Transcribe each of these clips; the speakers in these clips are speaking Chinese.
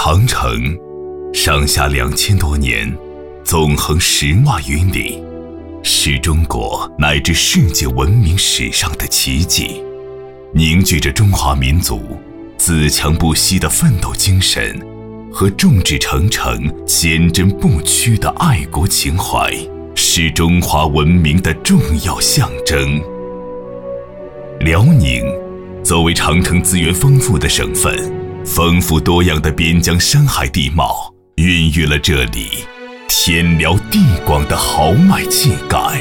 长城上下2000多年，纵横10万余里，是中国乃至世界文明史上的奇迹，凝聚着中华民族自强不息的奋斗精神和众志成城、坚贞不屈的爱国情怀，是中华文明的重要象征。辽宁作为长城资源丰富的省份，丰富多样的边疆山海地貌，孕育了这里天辽地广的豪迈气概。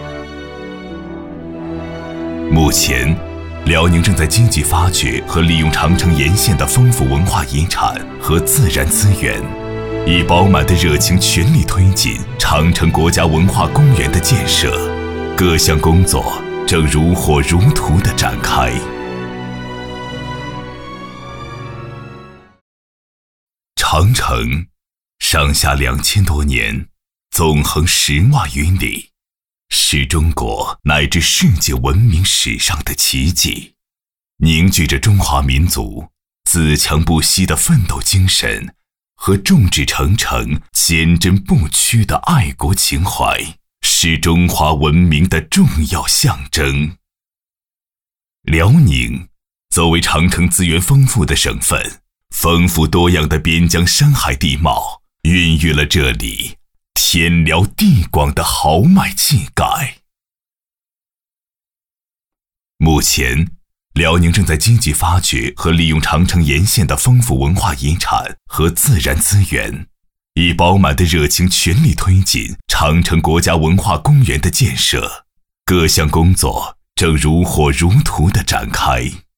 目前，辽宁正在积极发掘和利用长城沿线的丰富文化遗产和自然资源，以饱满的热情全力推进长城国家文化公园的建设，各项工作正如火如荼地展开。长城上下2000多年，纵横10万余里，是中国乃至世界文明史上的奇迹，凝聚着中华民族自强不息的奋斗精神和众志成城、坚贞不屈的爱国情怀，是中华文明的重要象征。辽宁作为长城资源丰富的省份，丰富多样的边疆山海地貌，孕育了这里天辽地广的豪迈气概。目前，辽宁正在积极发掘和利用长城沿线的丰富文化遗产和自然资源，以饱满的热情全力推进长城国家文化公园的建设，各项工作正如火如荼地展开。